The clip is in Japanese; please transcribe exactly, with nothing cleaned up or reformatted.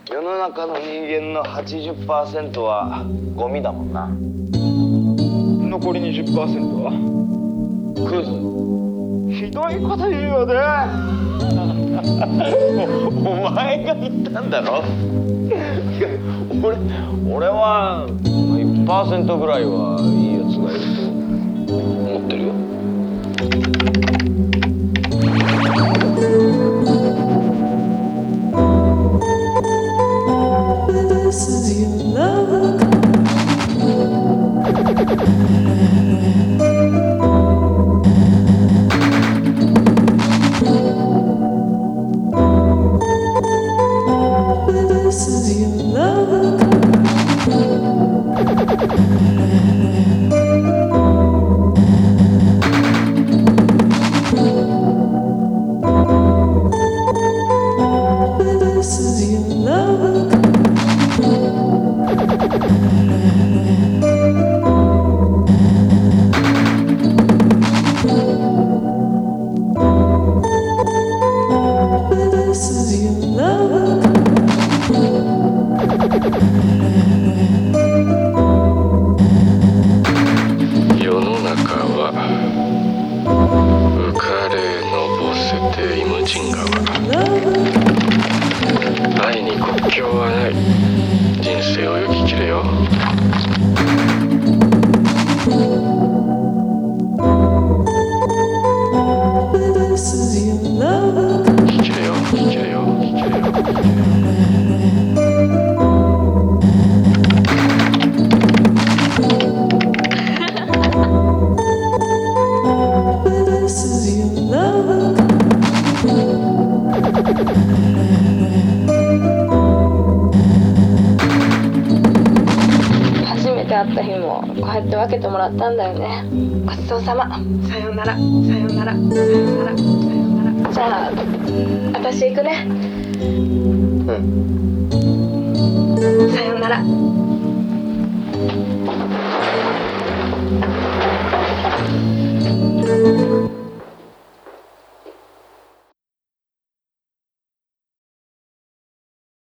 世の中の人間の はちじゅっパーセント はゴミだもんな。 残り にじゅっパーセント はクズ。ひどいこと言うよね。お, お前が言ったんだろ。いや俺俺は いちパーセント ぐらいはいいやつがいると思ってるよ。 This is your love. This is your love. This is your love. This is your love. 世の中は浮かれのぼせてイムジン川。愛に国境はない。人生を生ききれよ。 This is your love. 生きれよ生きれよ生きれよ生きれよ。 This is your love. 初めて会った日もこうやって分けてもらったんだよね。ごちそうさま。 さよなら、さよなら、さよなら、さよなら。 じゃあ私行くね。 うん。 さよなら。